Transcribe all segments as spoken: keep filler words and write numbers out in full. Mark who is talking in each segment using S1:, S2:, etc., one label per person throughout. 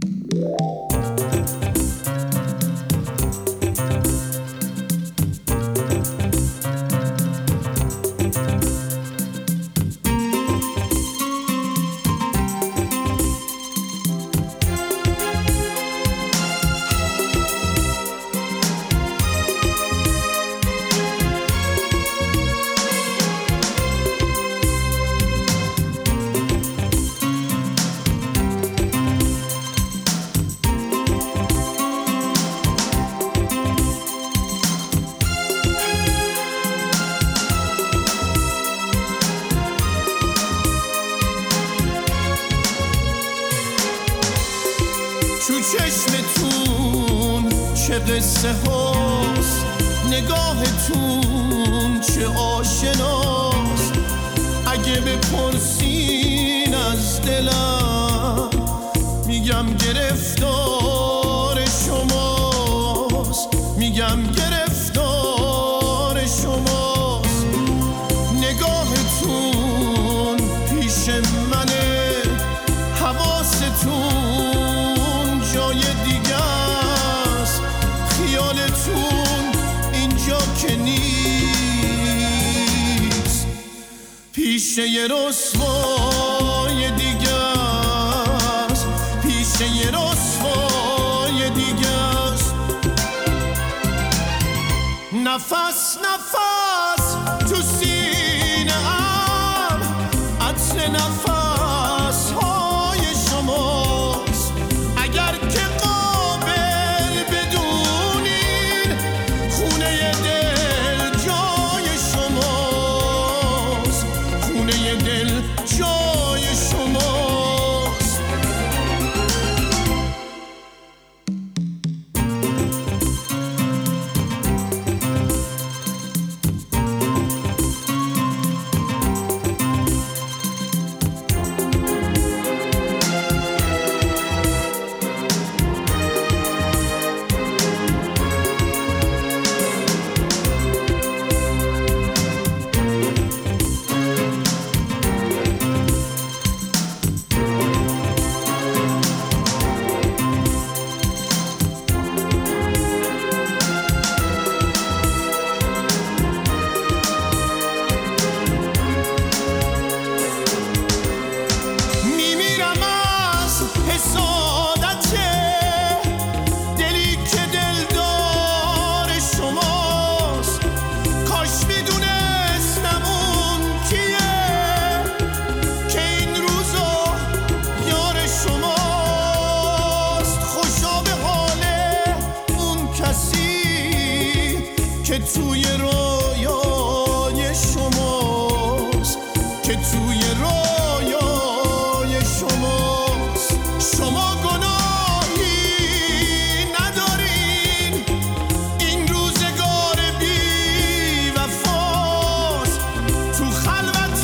S1: تو چشمتون چه قصه هاست، نگاهتون چه آشناست. اگه بپرسین از دلم میگم گرفتار شماست، میگم گرفتار شماست. نگاهتون پیش منه، حواستون جای دیگه است، خیالتون اینجا که نیست. پیش یه رسوای دیگه است، پیش یه رسوای دیگه است. نفس نفس تو سینه ام، عطر نفس های شماست. اگر که قابل بدونین خونه دل جای شماست، خونه دل جای شماست. که توی رویای شماست، که توی رویای شماست. شما گناهی ندارین، این روزگار بی وفاست. تو خلوت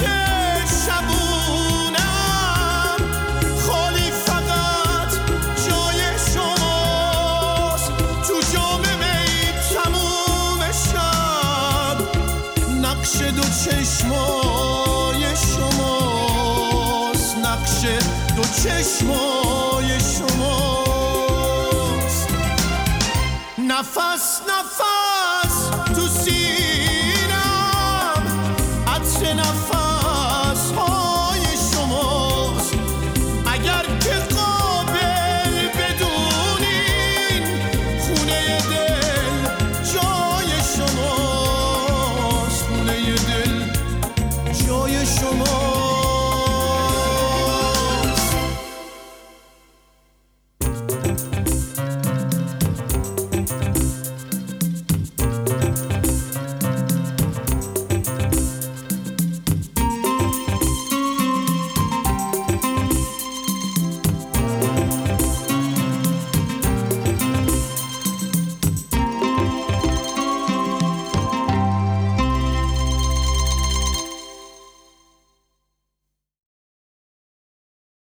S1: شبونم خالی فقط جای شماست. تو جام می تموم شب نقش دو چشمای شماست، نقش دو چشمای شماست. نفس نفس تو سینم، عطر نفس های شماست. اگر که قابل بدونین خونه دل جای شماست، خونه دل جای شماست.